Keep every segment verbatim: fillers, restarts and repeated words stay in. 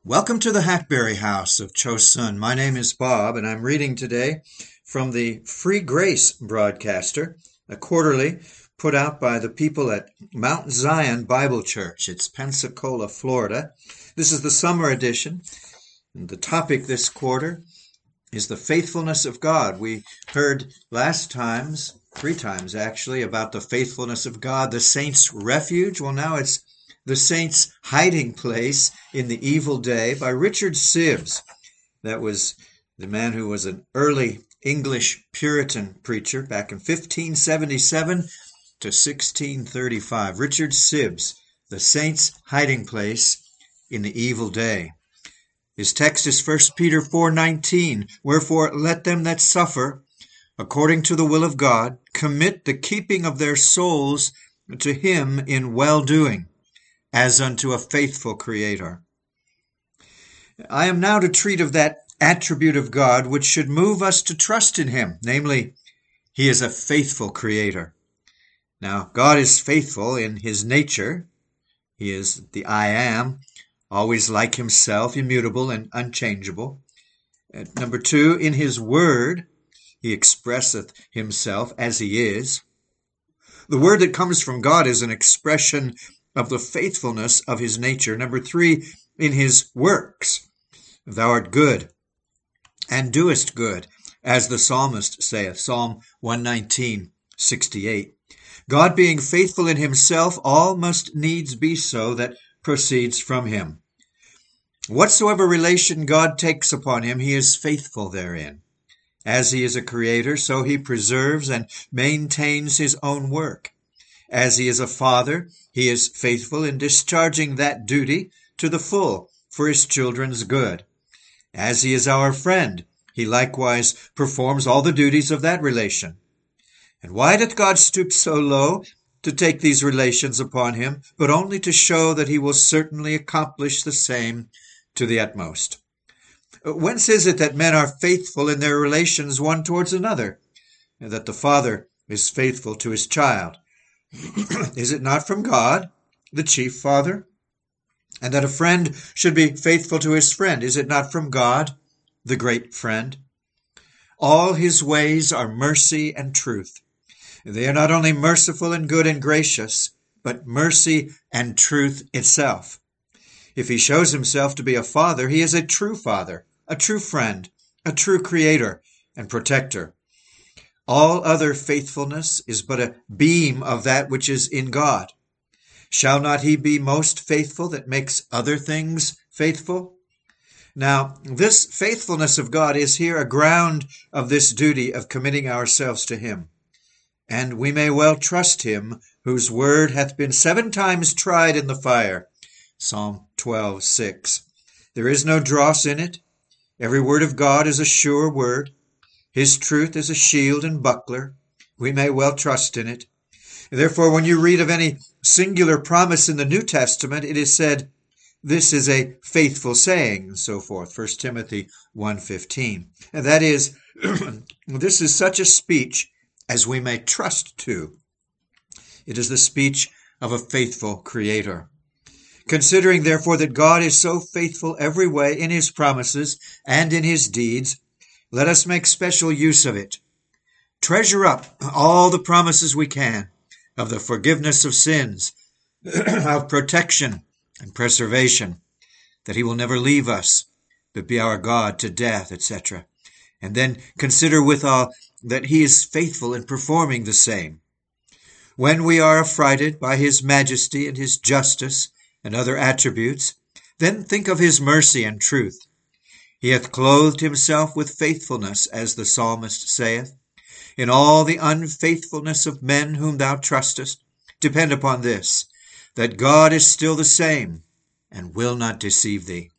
Welcome to the Hackberry House of Chosun. My name is Bob, and I'm reading today from the Free Grace Broadcaster, a quarterly put out by the people at Mount Zion Bible Church. It's Pensacola, Florida. This is the summer edition, and the topic this quarter is the faithfulness of God. We heard last times, three times actually, about the faithfulness of God, the saints' refuge. Well, now it's the Saints' Hiding Place in the Evil Day by Richard Sibbes. That was the man who was an early English Puritan preacher back in fifteen seventy-seven to sixteen thirty-five. Richard Sibbes, the Saints' Hiding Place in the Evil Day. His text is First Peter four nineteen. Wherefore let them that suffer according to the will of God commit the keeping of their souls to him in well-doing, as unto a faithful Creator. I am now to treat of that attribute of God which should move us to trust in him, namely, he is a faithful Creator. Now, God is faithful in his nature. He is the I Am, always like himself, immutable and unchangeable. And number two, in his word, he expresseth himself as he is. The word that comes from God is an expression of the faithfulness of his nature. Number three, in his works. Thou art good, and doest good, as the psalmist saith, Psalm one nineteen, sixty-eight. God being faithful in himself, all must needs be so that proceeds from him. Whatsoever relation God takes upon him, he is faithful therein. As he is a creator, so he preserves and maintains his own work. As he is a father, he is faithful in discharging that duty to the full for his children's good. As he is our friend, he likewise performs all the duties of that relation. And why doth God stoop so low to take these relations upon him, but only to show that he will certainly accomplish the same to the utmost? Whence is it that men are faithful in their relations one towards another, and that the father is faithful to his child? Is it not from God, the chief father? And that a friend should be faithful to his friend, is it not from God, the great friend? All his ways are mercy and truth. They are not only merciful and good and gracious, but mercy and truth itself. If he shows himself to be a father, he is a true father, a true friend, a true creator and protector. All other faithfulness is but a beam of that which is in God. Shall not he be most faithful that makes other things faithful? Now, this faithfulness of God is here a ground of this duty of committing ourselves to him. And we may well trust him, whose word hath been seven times tried in the fire. Psalm twelve, six. There is no dross in it. Every word of God is a sure word. His truth is a shield and buckler. We may well trust in it. Therefore, when you read of any singular promise in the New Testament, it is said, this is a faithful saying, and so forth. First Timothy one fifteen. And that is, this is such a speech as we may trust to. It is the speech of a faithful Creator. Considering, therefore, that God is so faithful every way in his promises and in his deeds, let us make special use of it. Treasure up all the promises we can of the forgiveness of sins, of protection and preservation, that he will never leave us, but be our God to death, et cetera. And then consider withal that he is faithful in performing the same. When we are affrighted by his majesty and his justice and other attributes, then think of his mercy and truth. He hath clothed himself with faithfulness, as the psalmist saith. In all the unfaithfulness of men whom thou trustest, depend upon this, that God is still the same, and will not deceive thee.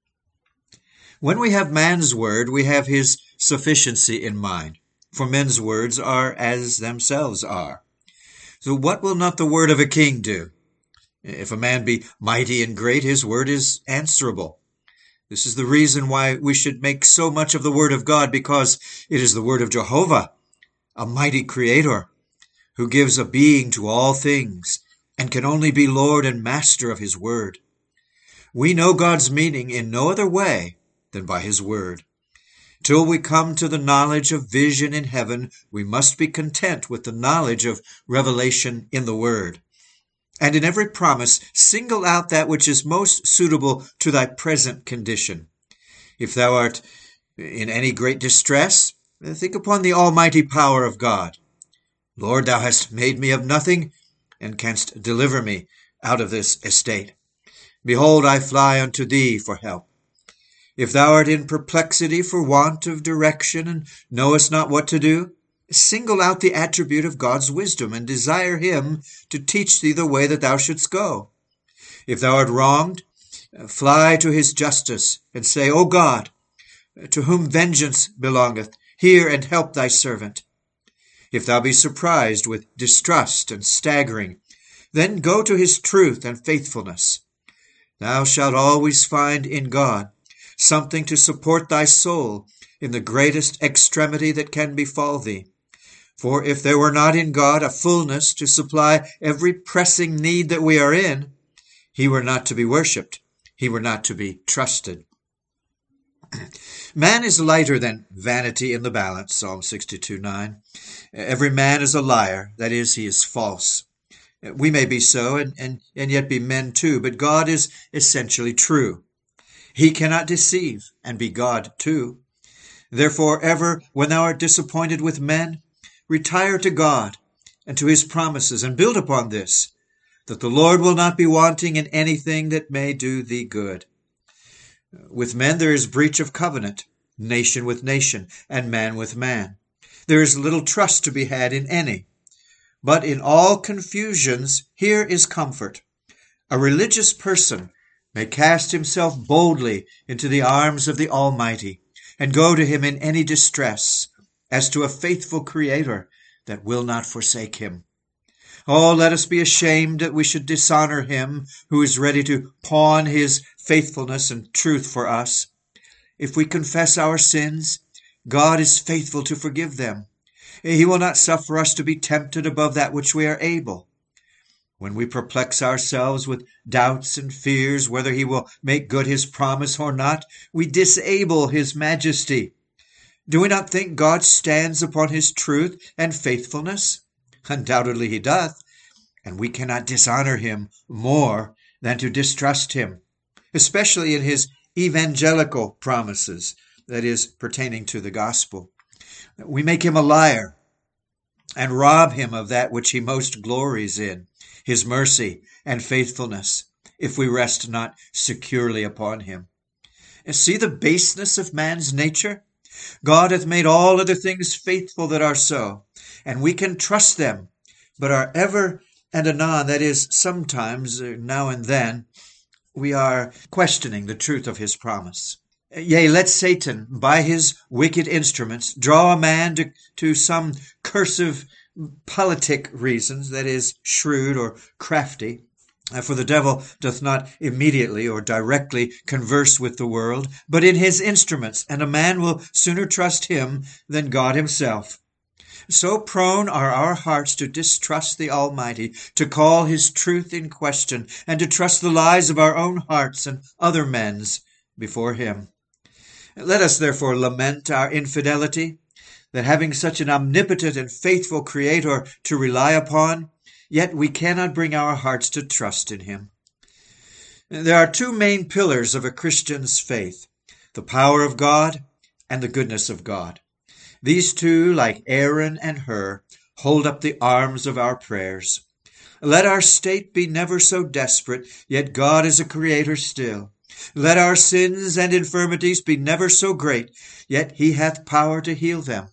When we have man's word, we have his sufficiency in mind, for men's words are as themselves are. So what will not the word of a king do? If a man be mighty and great, his word is answerable. This is the reason why we should make so much of the word of God, because it is the word of Jehovah, a mighty Creator, who gives a being to all things, and can only be Lord and Master of his word. We know God's meaning in no other way than by his word. Till we come to the knowledge of vision in heaven, we must be content with the knowledge of revelation in the word. And in every promise, single out that which is most suitable to thy present condition. If thou art in any great distress, think upon the almighty power of God. Lord, thou hast made me of nothing, and canst deliver me out of this estate. Behold, I fly unto thee for help. If thou art in perplexity for want of direction, and knowest not what to do, single out the attribute of God's wisdom, and desire him to teach thee the way that thou shouldst go. If thou art wronged, fly to his justice, and say, O God, to whom vengeance belongeth, hear and help thy servant. If thou be surprised with distrust and staggering, then go to his truth and faithfulness. Thou shalt always find in God something to support thy soul in the greatest extremity that can befall thee. For if there were not in God a fullness to supply every pressing need that we are in, he were not to be worshipped, he were not to be trusted. Man is lighter than vanity in the balance, Psalm sixty-two nine. Every man is a liar, that is, he is false. We may be so, and, and, and yet be men too, but God is essentially true. He cannot deceive, and be God too. Therefore, ever when thou art disappointed with men, retire to God and to his promises, and build upon this, that the Lord will not be wanting in anything that may do thee good. With men there is breach of covenant, nation with nation, and man with man. There is little trust to be had in any. But in all confusions, here is comfort. A religious person may cast himself boldly into the arms of the Almighty, and go to him in any distress, as to a faithful Creator that will not forsake him. Oh, let us be ashamed that we should dishonor him who is ready to pawn his faithfulness and truth for us. If we confess our sins, God is faithful to forgive them. He will not suffer us to be tempted above that which we are able. When we perplex ourselves with doubts and fears whether he will make good his promise or not, we disable his majesty. Do we not think God stands upon his truth and faithfulness? Undoubtedly he doth, and we cannot dishonor him more than to distrust him, especially in his evangelical promises, that is, pertaining to the gospel. We make him a liar and rob him of that which he most glories in, his mercy and faithfulness, if we rest not securely upon him. And see the baseness of man's nature? God hath made all other things faithful that are so, and we can trust them, but are ever and anon, that is, sometimes, now and then, we are questioning the truth of his promise. Yea, let Satan, by his wicked instruments, draw a man to, to some cursive politic reasons, that is, shrewd or crafty. For the devil doth not immediately or directly converse with the world, but in his instruments, and a man will sooner trust him than God himself. So prone are our hearts to distrust the Almighty, to call his truth in question, and to trust the lies of our own hearts and other men's before him. Let us therefore lament our infidelity, that having such an omnipotent and faithful Creator to rely upon, yet we cannot bring our hearts to trust in him. There are two main pillars of a Christian's faith, the power of God and the goodness of God. These two, like Aaron and Hur, hold up the arms of our prayers. Let our state be never so desperate, yet God is a Creator still. Let our sins and infirmities be never so great, yet he hath power to heal them.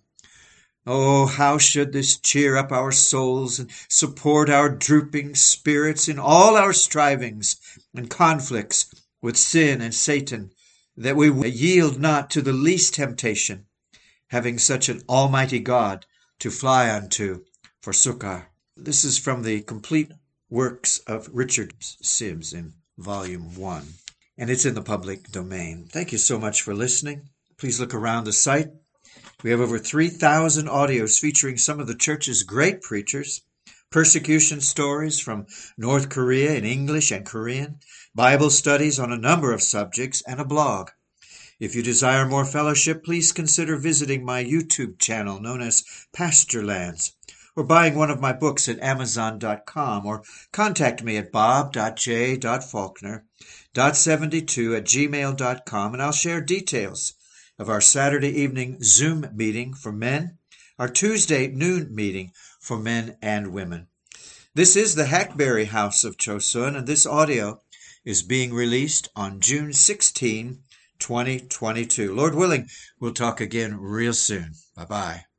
Oh, how should this cheer up our souls and support our drooping spirits in all our strivings and conflicts with sin and Satan, that we yield not to the least temptation, having such an almighty God to fly unto for succor. This is from the complete works of Richard Sibbes in volume one, and it's in the public domain. Thank you so much for listening. Please look around the site. We have over three thousand audios featuring some of the church's great preachers. persecution stories from North Korea in English and Korean, Bible studies on a number of subjects, and a blog. If you desire more fellowship, please consider visiting my YouTube channel known as Pasturelands, or buying one of my books at amazon dot com, or contact me at bob dot j dot faulkner dot seventy-two at gmail dot com, and I'll share details of our Saturday evening Zoom meeting for men, our Tuesday noon meeting for men and women. This is the Hackberry House of Chosun, and this audio is being released on June sixteenth, twenty twenty-two. Lord willing, we'll talk again real soon. Bye-bye.